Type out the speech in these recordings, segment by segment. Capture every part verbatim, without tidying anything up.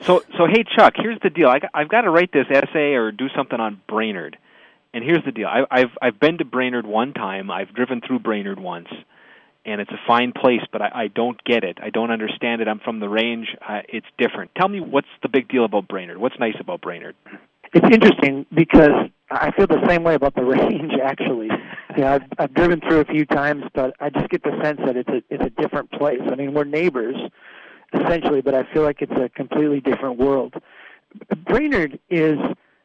So, so hey, Chuck, here's the deal. I, I've got to write this essay or do something on Brainerd. And here's the deal. I, I've I've been to Brainerd one time. I've driven through Brainerd once, and it's a fine place, but I, I don't get it. I don't understand it. I'm from the range. Uh, it's different. Tell me what's the big deal about Brainerd? What's nice about Brainerd? It's interesting because I feel the same way about the range, actually. You know, I've, I've driven through a few times, but I just get the sense that it's a, it's a different place. I mean, we're neighbors, essentially, but I feel like it's a completely different world. Brainerd is,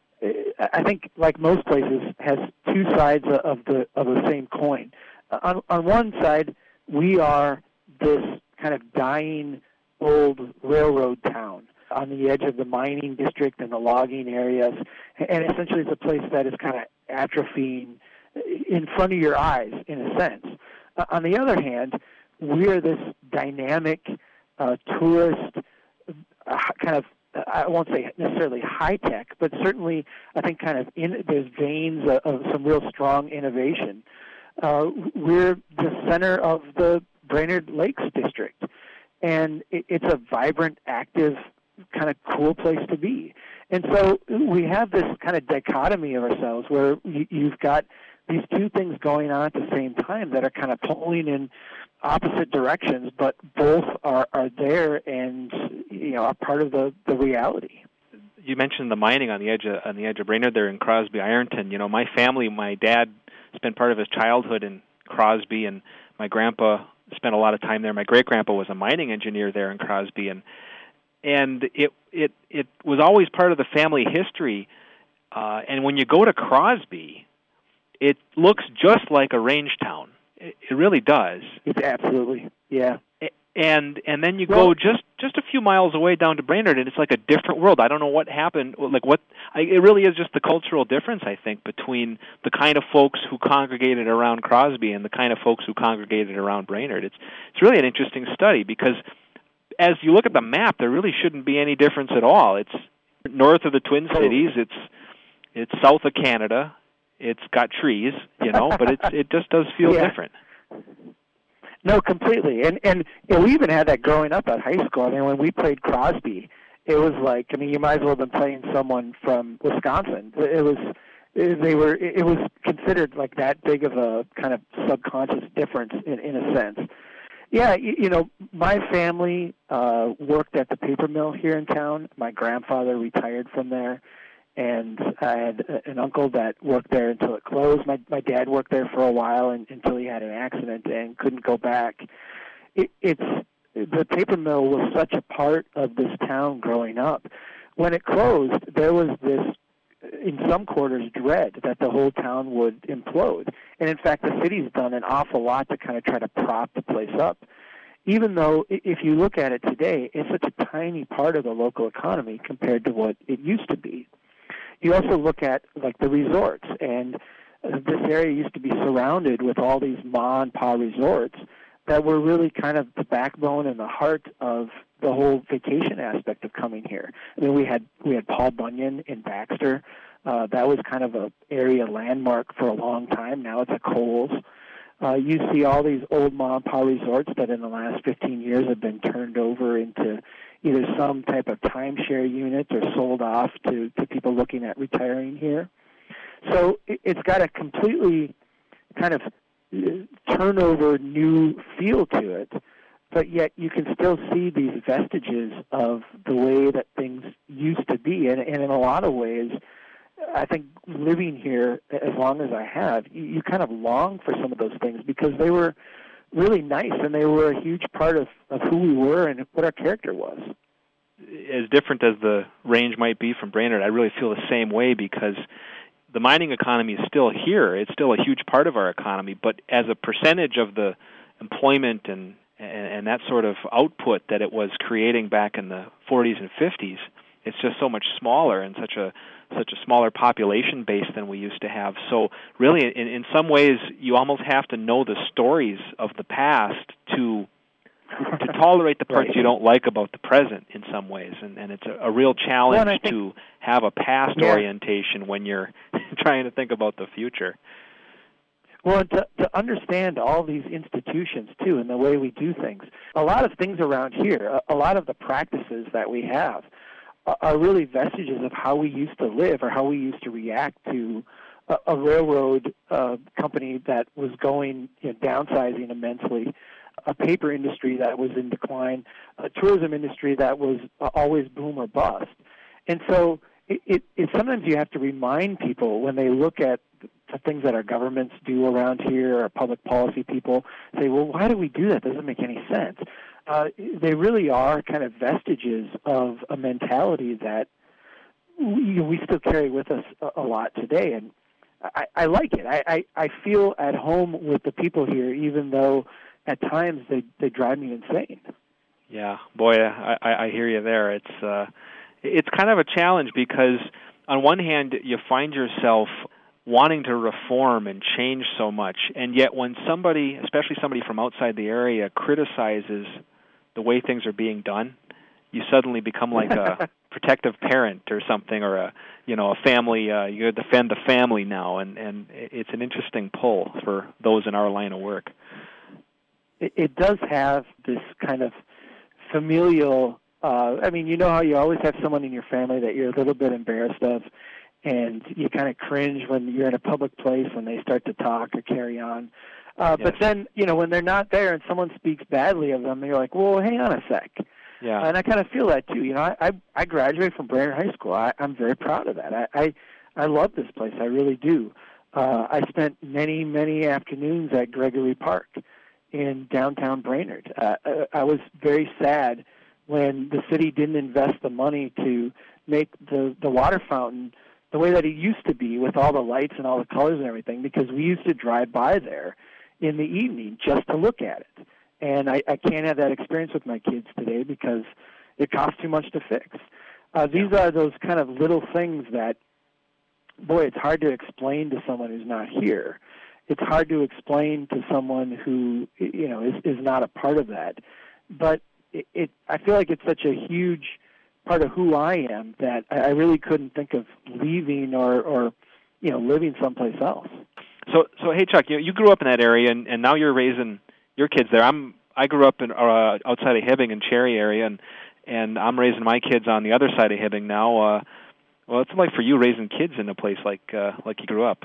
I think, like most places, has two sides of the of the same coin. On, on one side, we are this kind of dying old railroad town on the edge of the mining district and the logging areas, and essentially it's a place that is kind of atrophying in front of your eyes, in a sense. Uh, on the other hand, we're this dynamic uh, tourist uh, kind of, I won't say necessarily high-tech, but certainly I think kind of in, there's veins of, of some real strong innovation. Uh, we're the center of the Brainerd Lakes District, and it, it's a vibrant, active, kind of cool place to be. And so we have this kind of dichotomy of ourselves where you, you've got these two things going on at the same time that are kind of pulling in opposite directions, but both are, are there and, you know, are part of the, the reality. You mentioned the mining on the edge of, on the edge of Brainerd there in Crosby, Ironton. You know, my family, my dad spent part of his childhood in Crosby, and my grandpa spent a lot of time there. My great-grandpa was a mining engineer there in Crosby, and and it it it was always part of the family history. Uh, and when you go to Crosby, it looks just like a range town. It, it really does. It's absolutely, yeah. And and then you well, go just, just a few miles away down to Brainerd, and it's like a different world. I don't know what happened. Like what I, it really is just the cultural difference, I think, between the kind of folks who congregated around Crosby and the kind of folks who congregated around Brainerd. It's it's really an interesting study because as you look at the map, there really shouldn't be any difference at all. It's north of the Twin Cities. It's it's south of Canada. It's got trees, you know, but it's it just does feel yeah. different. No, completely. And and you know, we even had that growing up at high school. I mean, when we played Crosby, it was like, I mean, you might as well have been playing someone from Wisconsin. It was they were it was considered like that big of a kind of subconscious difference in, in a sense. Yeah, you, you know, my family uh, worked at the paper mill here in town. My grandfather retired from there, and I had an uncle that worked there until it closed. My my dad worked there for a while and, until he had an accident and couldn't go back. It, it's the paper mill was such a part of this town growing up. When it closed, there was this, in some quarters, dread that the whole town would implode. And in fact, the city's done an awful lot to kind of try to prop the place up. Even though, if you look at it today, it's such a tiny part of the local economy compared to what it used to be. You also look at, like, the resorts, and this area used to be surrounded with all these ma and pa resorts that were really kind of the backbone and the heart of the whole vacation aspect of coming here. I mean, we had we had Paul Bunyan in Baxter. Uh, that was kind of a area landmark for a long time. Now it's a Kohl's. Uh, you see all these old ma and pa resorts that in the last fifteen years have been turned over into either some type of timeshare units or sold off to, to people looking at retiring here. So it, it's got a completely kind of turnover new feel to it, but yet you can still see these vestiges of the way that things used to be. And, and in a lot of ways, I think living here as long as I have, you, you kind of long for some of those things because they were really nice and they were a huge part of, of who we were and what our character was. As different as the range might be from Brainerd, I really feel the same way because the mining economy is still here. It's still a huge part of our economy, but as a percentage of the employment and, and, and that sort of output that it was creating back in the forties and fifties, it's just so much smaller and such a such a smaller population base than we used to have. So really, in, in some ways, you almost have to know the stories of the past to to tolerate the parts right. you don't like about the present in some ways. And, and it's a, a real challenge well, think, to have a past yeah. orientation when you're trying to think about the future. Well, to, to understand all these institutions, too, and the way we do things, a lot of things around here, a, a lot of the practices that we have are really vestiges of how we used to live or how we used to react to a, a railroad uh, company that was going, you know, downsizing immensely, a paper industry that was in decline, a tourism industry that was uh, always boom or bust. And so it, it, it sometimes you have to remind people when they look at the things that our governments do around here, our public policy people say, well, why do we do that? It doesn't make any sense. Uh, they really are kind of vestiges of a mentality that we, we still carry with us a, a lot today. And I, I like it. I, I, I feel at home with the people here, even though at times they, they drive me insane. Yeah, boy, I, I hear you there. It's uh, it's kind of a challenge because on one hand, you find yourself wanting to reform and change so much, and yet when somebody, especially somebody from outside the area, criticizes the way things are being done, you suddenly become like a protective parent or something, or a you know a family. Uh, you defend the family now, and and it's an interesting pull for those in our line of work. It, it does have this kind of familial. Uh, I mean, you know how you always have someone in your family that you're a little bit embarrassed of, and you kind of cringe when you're in a public place when they start to talk or carry on. Uh, yes. But then, you know, when they're not there and someone speaks badly of them, you're like, well, hang on a sec. Yeah. And I kind of feel that too. You know, I I, I graduated from Brainerd High School. I, I'm very proud of that. I, I I love this place. I really do. Uh, I spent many many afternoons at Gregory Park in downtown Brainerd. Uh, I was very sad when the city didn't invest the money to make the the water fountain the way that it used to be, with all the lights and all the colors and everything, because we used to drive by there in the evening just to look at it. And I, I can't have that experience with my kids today because it costs too much to fix. Uh, these are those kind of little things that, boy, it's hard to explain to someone who's not here. It's hard to explain to someone who, you know, is, is not a part of that. But it, it, I feel like it's such a huge part of who I am that I really couldn't think of leaving or, or you know, living someplace else. So, so hey, Chuck, you you grew up in that area, and, and now you're raising your kids there. I'm I grew up in uh, outside of Hibbing in Cherry area, and and I'm raising my kids on the other side of Hibbing now. Uh, well, it's like for you raising kids in a place like uh, like you grew up.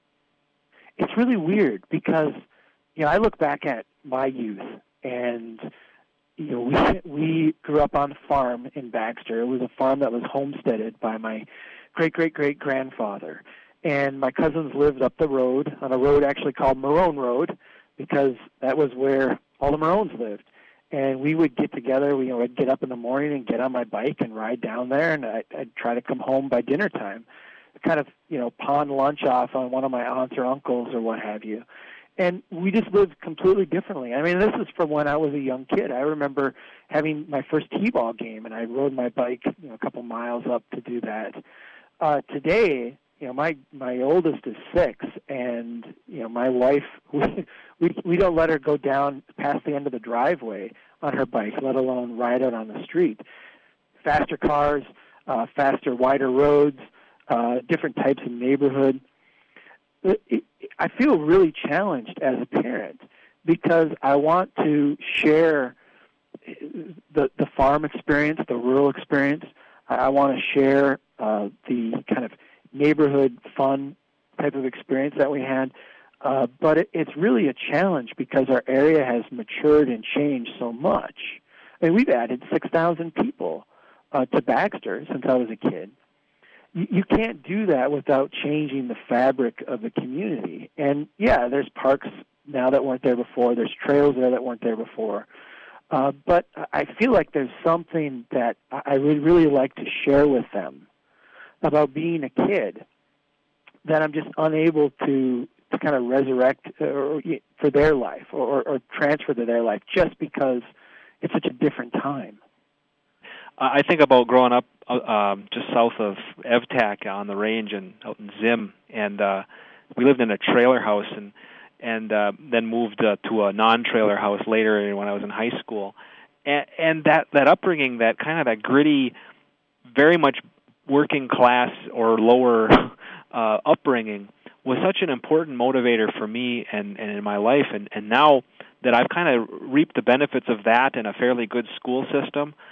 It's really weird because, you know, I look back at my youth, and you know, we we grew up on a farm in Baxter. It was a farm that was homesteaded by my great great great grandfather. And my cousins lived up the road, on a road actually called Marone Road, because that was where all the Marones lived. And we would get together, we, you know, I'd get up in the morning and get on my bike and ride down there, and I'd, I'd try to come home by dinner time, kind of, you know, pawn lunch off on one of my aunts or uncles or what have you. And we just lived completely differently. I mean, this is from when I was a young kid. I remember having my first T-ball game, and I rode my bike, you know, a couple miles up to do that. Uh, today, you know, my my oldest is six, and you know, my wife, we, we we don't let her go down past the end of the driveway on her bike, let alone ride out on the street. Faster cars, uh, faster, wider roads, uh, different types of neighborhood. It, it, I feel really challenged as a parent because I want to share the the farm experience, the rural experience. I, I want to share uh, the kind of neighborhood fun type of experience that we had, uh, but it, it's really a challenge because our area has matured and changed so much. I mean, we've added six thousand people uh, to Baxter since I was a kid. You, you can't do that without changing the fabric of the community. And yeah, there's parks now that weren't there before. There's trails there that weren't there before. Uh, but I feel like there's something that I would really like to share with them about being a kid that I'm just unable to, to kind of resurrect uh, for their life or, or transfer to their life just because it's such a different time. I think about growing up uh, um, just south of Evtak on the range and out in Zim, and uh, we lived in a trailer house and and uh, then moved uh, to a non-trailer house later when I was in high school. And, and that, that upbringing, that kind of that gritty, very much working class or lower uh, upbringing was such an important motivator for me and, and in my life. And, and now that I've kind of reaped the benefits of that in a fairly good school system,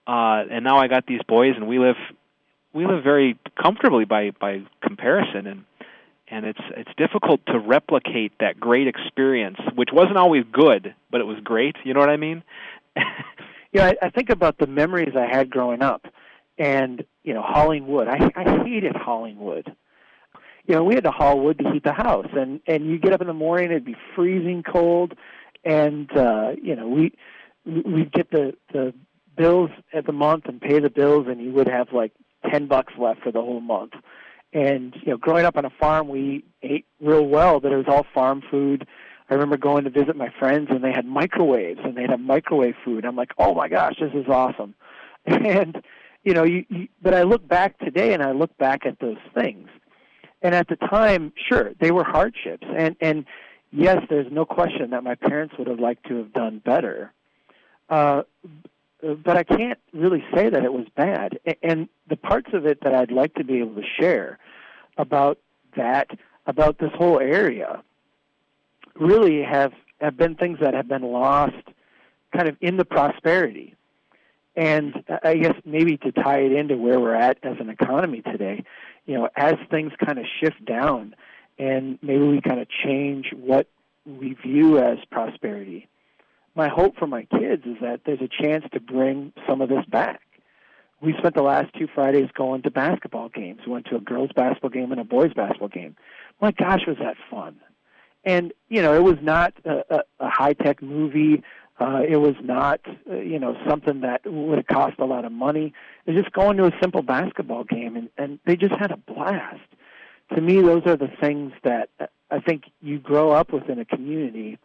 uh, and now I got these boys, and we live we live very comfortably by by comparison, and and it's it's difficult to replicate that great experience, which wasn't always good, but it was great. You know what I mean? Yeah, I, I think about the memories I had growing up, and you know, hauling wood. I, I hated hauling wood. You know, we had to haul wood to heat the house, and and you get up in the morning, it'd be freezing cold, and uh, you know, we we'd get the the bills at the month and pay the bills, and you would have like ten bucks left for the whole month. And you know, growing up on a farm, we ate real well, but it was all farm food. I remember going to visit my friends, and they had microwaves, and they'd have microwave food. I'm like, oh my gosh, this is awesome. And you know, you, you, but I look back today, and I look back at those things, and at the time, sure, they were hardships, and and yes, there's no question that my parents would have liked to have done better. Uh, but I can't really say that it was bad. And the parts of it that I'd like to be able to share about that, about this whole area, really have, have been things that have been lost kind of in the prosperity. And I guess maybe to tie it into where we're at as an economy today, you know, as things kind of shift down and maybe we kind of change what we view as prosperity, my hope for my kids is that there's a chance to bring some of this back. We spent the last two Fridays going to basketball games. We went to a girls' basketball game and a boys' basketball game. My gosh, was that fun. And, you know, it was not a, a, a high-tech movie. Uh, it was not, uh, you know, something that would have cost a lot of money. It was just going to a simple basketball game, and, and they just had a blast. To me, those are the things that I think you grow up with in a community,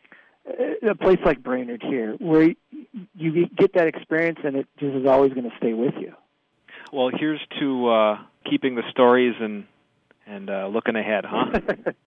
a place like Brainerd here, where you get that experience, and it just is always going to stay with you. Well, here's to uh, keeping the stories and, and uh, looking ahead, huh?